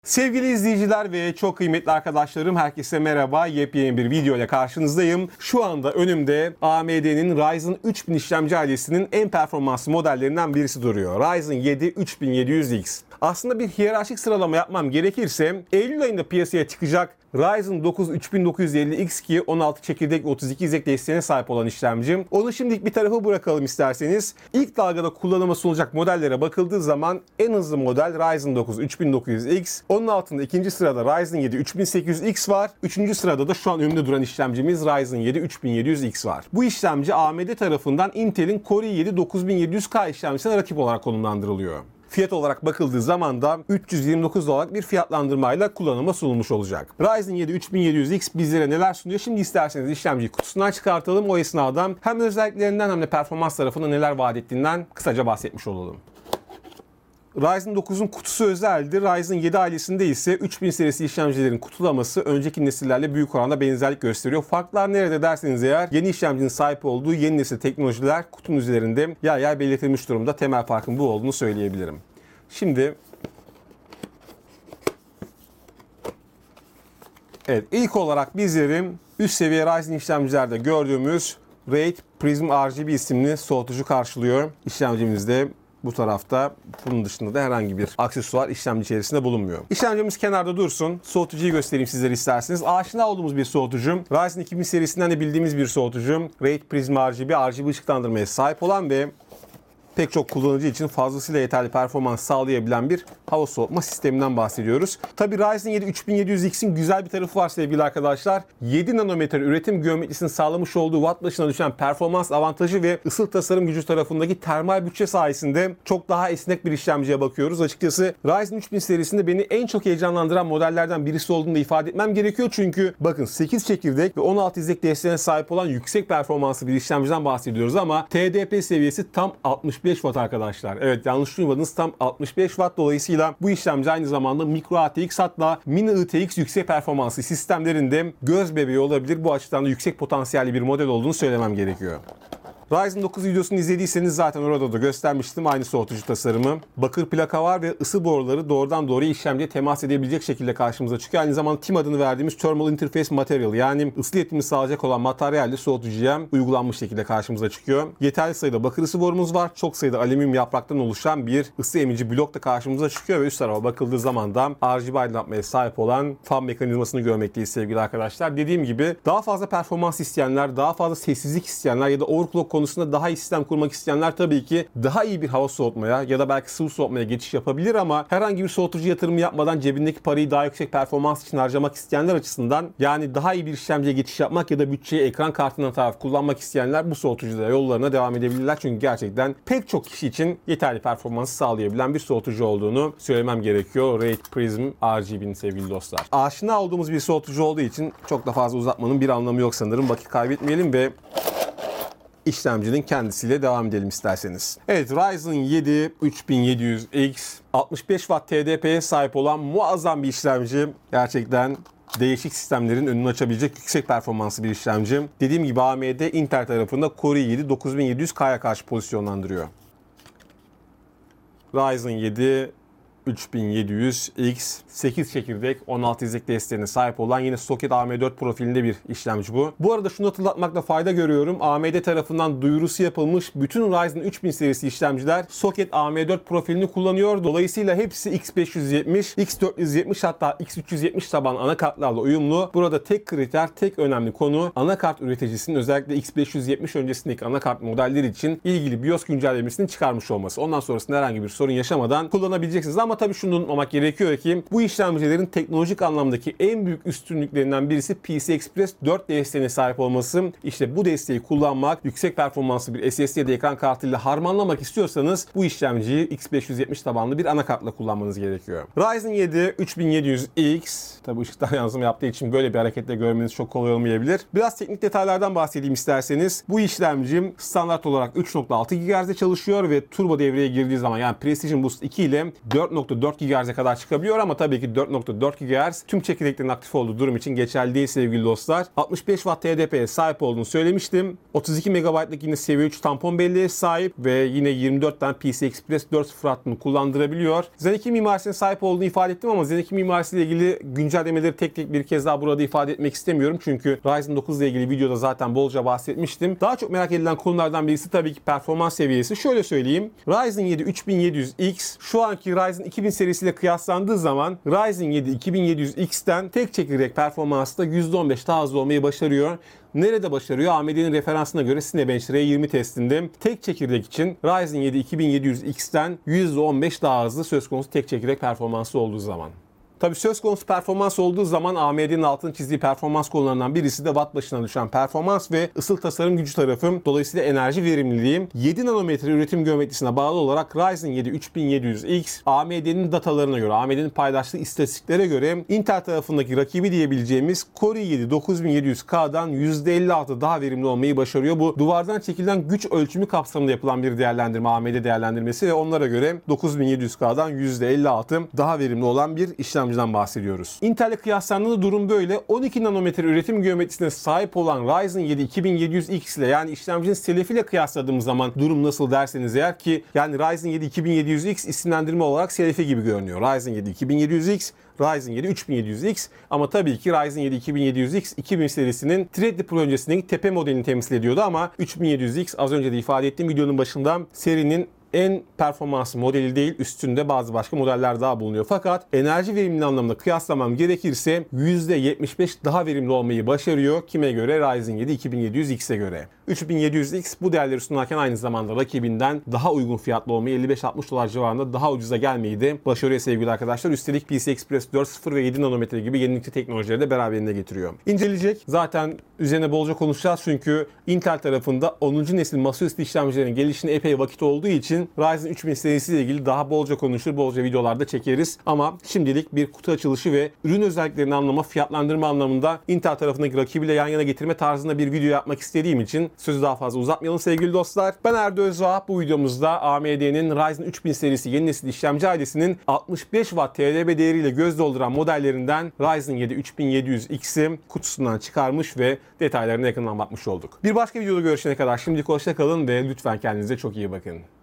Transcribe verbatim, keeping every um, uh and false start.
Sevgili izleyiciler ve çok kıymetli arkadaşlarım, herkese merhaba. Yepyeni bir video ile karşınızdayım. Şu anda önümde A M D'nin Ryzen üç bin işlemci ailesinin en performanslı modellerinden birisi duruyor. Ryzen yedi üç bin yedi yüz X. Aslında bir hiyerarşik sıralama yapmam gerekirse Eylül ayında piyasaya çıkacak Ryzen dokuz üç bin dokuz yüz elli X ki on altı çekirdek ve otuz iki izlek desteğine sahip olan işlemcim. Onu şimdilik bir tarafa bırakalım isterseniz. İlk dalgada kullanıma sunulacak modellere bakıldığı zaman en hızlı model Ryzen dokuz üç bin dokuz yüz X. Onun altında ikinci sırada Ryzen yedi üç bin sekiz yüz X var. Üçüncü sırada da şu an önümde duran işlemcimiz Ryzen yedi üç bin yedi yüz X var. Bu işlemci A M D tarafından Intel'in Core i yedi dokuz bin yedi yüz K işlemcisine rakip olarak konumlandırılıyor. Fiyat olarak bakıldığı zaman da üç yüz yirmi dokuz dolarlık bir fiyatlandırmayla kullanıma sunulmuş olacak. Ryzen yedi üç bin yedi yüz X bizlere neler sunuyor? Şimdi isterseniz işlemciyi kutusundan çıkartalım. O esnada hem özelliklerinden hem de performans tarafında neler vaat ettiğinden kısaca bahsetmiş olalım. Ryzen dokuzun kutusu özeldi. Ryzen yedi ailesinde ise üç bin serisi işlemcilerin kutulaması önceki nesillerle büyük oranda benzerlik gösteriyor. Farklar nerede derseniz eğer, yeni işlemcinin sahip olduğu yeni nesil teknolojiler kutunun üzerinde yer yer belirtilmiş durumda. Temel farkın bu olduğunu söyleyebilirim. Şimdi evet, ilk olarak bizlerin üst seviye Ryzen işlemcilerde gördüğümüz Raid Prism R G B isimli soğutucu karşılıyor. İşlemcimizde bu tarafta, bunun dışında da herhangi bir aksesuar işlemci içerisinde bulunmuyor. İşlemcimiz kenarda dursun. Soğutucuyu göstereyim sizlere isterseniz. Aşina olduğumuz bir soğutucu. Ryzen iki bin serisinden de bildiğimiz bir soğutucu. Raid Prism R G B, R G B ışıklandırmaya sahip olan ve pek çok kullanıcı için fazlasıyla yeterli performans sağlayabilen bir hava soğutma sisteminden bahsediyoruz. Tabi Ryzen yedi üç bin yedi yüz X'in güzel bir tarafı var sevgili arkadaşlar. yedi nanometre üretim geometrisinin sağlamış olduğu watt başına düşen performans avantajı ve ısıl tasarım gücü tarafındaki termal bütçe sayesinde çok daha esnek bir işlemciye bakıyoruz. Açıkçası Ryzen üç bin serisinde beni en çok heyecanlandıran modellerden birisi olduğunu da ifade etmem gerekiyor. Çünkü bakın sekiz çekirdek ve on altı izlek desteğine sahip olan yüksek performanslı bir işlemciden bahsediyoruz ama T D P seviyesi tam altmış beş watt arkadaşlar. Evet, yanlış duymadınız, tam altmış beş watt. Dolayısıyla bu işlemci aynı zamanda Micro A T X hatta Mini I T X yüksek performanslı sistemlerinde göz bebeği olabilir. Bu açıdan da yüksek potansiyelli bir model olduğunu söylemem gerekiyor. Ryzen dokuz videosunu izlediyseniz zaten orada da göstermiştim aynı soğutucu tasarımı. Bakır plaka var ve ısı boruları doğrudan doğruya işlemciye temas edebilecek şekilde karşımıza çıkıyor. Aynı zamanda T I M adını verdiğimiz Thermal Interface Material, yani ısı iletimi sağlayacak olan materyalle soğutucuya uygulanmış şekilde karşımıza çıkıyor. Yeterli sayıda bakır ısı borumuz var. Çok sayıda alüminyum yapraktan oluşan bir ısı emici blok da karşımıza çıkıyor ve üst tarafa bakıldığı zaman da R G B aydınlatmaya sahip olan fan mekanizmasını görmekteyiz sevgili arkadaşlar. Dediğim gibi daha fazla performans isteyenler, daha fazla sessizlik isteyenler ya da overclock konusunda daha iyi sistem kurmak isteyenler tabii ki daha iyi bir hava soğutmaya ya da belki sıvı soğutmaya geçiş yapabilir ama herhangi bir soğutucu yatırımı yapmadan cebindeki parayı daha yüksek performans için harcamak isteyenler açısından, yani daha iyi bir işlemciye geçiş yapmak ya da bütçeyi ekran kartından taraf kullanmak isteyenler bu soğutucuda yollarına devam edebilirler. Çünkü gerçekten pek çok kişi için yeterli performansı sağlayabilen bir soğutucu olduğunu söylemem gerekiyor. Raid Prism R G B'nin sevgili dostlar. Aşina olduğumuz bir soğutucu olduğu için çok da fazla uzatmanın bir anlamı yok sanırım. Vakit kaybetmeyelim ve işlemcinin kendisiyle devam edelim isterseniz. Evet, Ryzen yedi üç bin yedi yüz X altmış beş watt T D P'ye sahip olan muazzam bir işlemci. Gerçekten değişik sistemlerin önünü açabilecek yüksek performanslı bir işlemci. Dediğim gibi A M D Intel tarafında Core i yedi dokuz bin yedi yüz K'ya karşı pozisyonlandırıyor. Ryzen yedi üç bin yedi yüz X sekiz çekirdek on altı izlek desteğine sahip olan yine soket A M dört profilinde bir işlemci bu. Bu arada şunu hatırlatmakta fayda görüyorum. A M D tarafından duyurusu yapılmış bütün Ryzen üç bin serisi işlemciler soket A M dört profilini kullanıyor. Dolayısıyla hepsi X beş yüz yetmiş, X dört yüz yetmiş hatta X üç yüz yetmiş taban anakartlarla uyumlu. Burada tek kriter, tek önemli konu anakart üreticisinin özellikle X beş yüz yetmiş öncesindeki anakart modelleri için ilgili BIOS güncellemesini çıkarmış olması. Ondan sonrasında herhangi bir sorun yaşamadan kullanabileceksiniz. Ama tabii şunu unutmamak gerekiyor ki bu işlemcilerin teknolojik anlamdaki en büyük üstünlüklerinden birisi P C I Express dört desteğine sahip olması. İşte bu desteği kullanmak, yüksek performanslı bir S S D ya da ekran kartıyla harmanlamak istiyorsanız bu işlemciyi X beş yüz yetmiş tabanlı bir anakartla kullanmanız gerekiyor. Ryzen yedi üç bin yedi yüz X, tabii ışıktan yansıma yaptığı için böyle bir hareketle görmeniz çok kolay olmayabilir. Biraz teknik detaylardan bahsedeyim isterseniz. Bu işlemcim standart olarak üç nokta altı gigahertz'de çalışıyor ve turbo devreye girdiği zaman, yani Precision Boost iki ile dört nokta nokta dört gigahertz'e kadar çıkabiliyor ama tabii ki dört nokta dört gigahertz tüm çekirdeklerin aktif olduğu durum için geçerli değil sevgili dostlar. altmış beş watt T D P'ye sahip olduğunu söylemiştim. otuz iki megabaytlık yine seviye üç tampon belleğe sahip ve yine yirmi dört tane P C I Express dört nokta sıfır hattını kullandırabiliyor. Zen iki mimarisine sahip olduğunu ifade ettim ama Zen iki mimarisiyle ilgili güncellemeleri tek tek bir kez daha burada ifade etmek istemiyorum. Çünkü Ryzen dokuz ile ilgili videoda zaten bolca bahsetmiştim. Daha çok merak edilen konulardan birisi tabii ki performans seviyesi. Şöyle söyleyeyim. Ryzen yedi üç bin yedi yüz X şu anki Ryzen iki bin serisiyle kıyaslandığı zaman Ryzen yedi iki bin yedi yüz X'ten tek çekirdek performansta yüzde on beş daha hızlı olmayı başarıyor. Nerede başarıyor? A M D'nin referansına göre Cinebench R yirmi testinde tek çekirdek için Ryzen yedi iki bin yedi yüz X'ten yüzde on beş daha hızlı söz konusu tek çekirdek performansı olduğu zaman. Tabii söz konusu performans olduğu zaman A M D'nin altını çizdiği performans konularından birisi de watt başına düşen performans ve ısıl tasarım gücü tarafım. Dolayısıyla enerji verimliliği yedi nanometre üretim geometrisine bağlı olarak Ryzen yedi üç bin yedi yüz X A M D'nin datalarına göre, A M D'nin paylaştığı istatistiklere göre Intel tarafındaki rakibi diyebileceğimiz Core i yedi dokuz bin yedi yüz K'dan yüzde elli altı daha verimli olmayı başarıyor. Bu duvardan çekilen güç ölçümü kapsamında yapılan bir değerlendirme, A M D değerlendirmesi ve onlara göre dokuz bin yedi yüz K'dan yüzde elli altı daha verimli olan bir işlem bahsediyoruz. Intel'le kıyaslandığında durum böyle. on iki nanometre üretim geometrisine sahip olan Ryzen yedi iki bin yedi yüz X ile yani işlemcinin selefiyle kıyasladığımız zaman durum nasıl derseniz eğer ki yani Ryzen yedi iki bin yedi yüz X isimlendirme olarak selefi gibi görünüyor. Ryzen yedi iki bin yedi yüz X, Ryzen yedi üç bin yedi yüz X ama tabii ki Ryzen yedi iki bin yedi yüz X iki bin serisinin Threadripper Pro öncesindeki tepe modelini temsil ediyordu ama üç bin yedi yüz X az önce de ifade ettiğim videonun başında serinin en performanslı modeli değil, üstünde bazı başka modeller daha bulunuyor. Fakat enerji verimliliği anlamında kıyaslamam gerekirse yüzde yetmiş beş daha verimli olmayı başarıyor. Kime göre? Ryzen yedi iki bin yedi yüz X'e göre. üç bin yedi yüz X bu değerleri sunarken aynı zamanda rakibinden daha uygun fiyatlı olmayı, elli beş altmış dolar civarında daha ucuza gelmeyi de başarıyor sevgili arkadaşlar. Üstelik P C I Express dört nokta sıfır ve yedi nanometre gibi yenilikçi teknolojileri de beraberinde getiriyor. İnceleyecek. Zaten üzerine bolca konuşacağız çünkü Intel tarafında onuncu nesil masaüstü işlemcilerin gelişine epey vakit olduğu için Ryzen üç bin serisiyle ilgili daha bolca konuşur, bolca videolarda çekeriz. Ama şimdilik bir kutu açılışı ve ürün özelliklerini anlama, fiyatlandırma anlamında Intel tarafındaki rakibiyle yan yana getirme tarzında bir video yapmak istediğim için sözü daha fazla uzatmayalım sevgili dostlar. Ben Erdo Özvah. Bu videomuzda A M D'nin Ryzen üç bin serisi yeni nesil işlemci ailesinin altmış beş watt T D P değeriyle göz dolduran modellerinden Ryzen yedi üç bin yedi yüz X'i kutusundan çıkarmış ve detaylarına yakından bakmış olduk. Bir başka videoda görüşene kadar şimdilik hoşça kalın ve lütfen kendinize çok iyi bakın.